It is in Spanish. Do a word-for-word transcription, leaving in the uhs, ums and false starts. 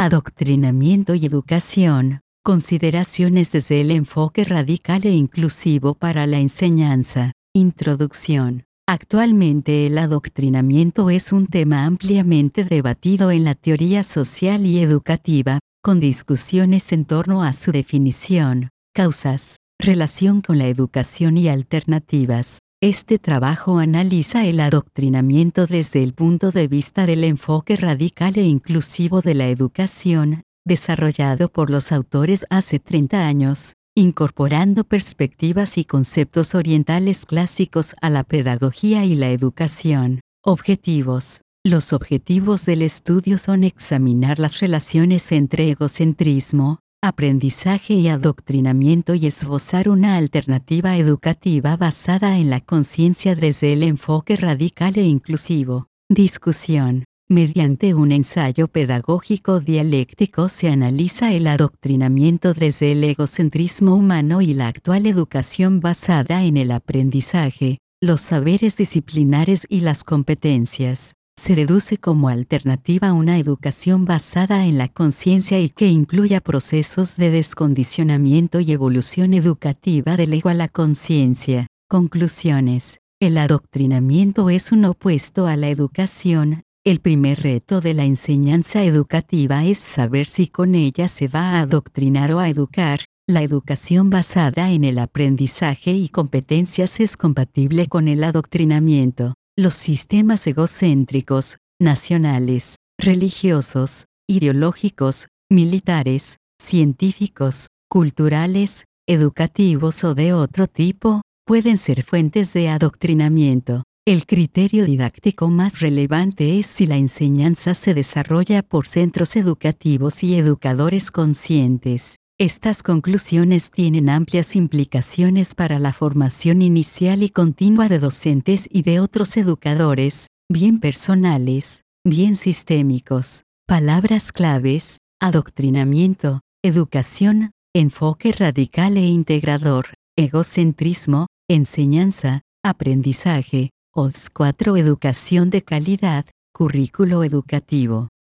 Adoctrinamiento y educación, consideraciones desde el enfoque radical e inclusivo para la enseñanza. Introducción. Actualmente el adoctrinamiento es un tema ampliamente debatido en la teoría social y educativa, con discusiones en torno a su definición, causas, relación con la educación y alternativas. Este trabajo analiza el adoctrinamiento desde el punto de vista del enfoque radical e inclusivo de la educación, desarrollado por los autores hace treinta años, incorporando perspectivas y conceptos orientales clásicos a la pedagogía y la educación. Objetivos. Los objetivos del estudio son examinar las relaciones entre egocentrismo, aprendizaje y adoctrinamiento y esbozar una alternativa educativa basada en la conciencia desde el enfoque radical e inclusivo. Discusión. Mediante un ensayo pedagógico dialéctico se analiza el adoctrinamiento desde el egocentrismo humano y la actual educación basada en el aprendizaje, los saberes disciplinares y las competencias. Se deduce como alternativa una educación basada en la conciencia y que incluya procesos de descondicionamiento y evolución educativa del ego a la conciencia. Conclusiones. El adoctrinamiento es un opuesto a la educación. El primer reto de la enseñanza educativa es saber si con ella se va a adoctrinar o a educar. La educación basada en el aprendizaje y competencias es compatible con el adoctrinamiento. Los sistemas egocéntricos, nacionales, religiosos, ideológicos, militares, científicos, culturales, educativos o de otro tipo, pueden ser fuentes de adoctrinamiento. El criterio didáctico más relevante es si la enseñanza se desarrolla por centros educativos y educadores conscientes. Estas conclusiones tienen amplias implicaciones para la formación inicial y continua de docentes y de otros educadores, bien personales, bien sistémicos. Palabras claves: adoctrinamiento, educación, enfoque radical e integrador, egocentrismo, enseñanza, aprendizaje, O D S cuatro educación de calidad, currículo educativo.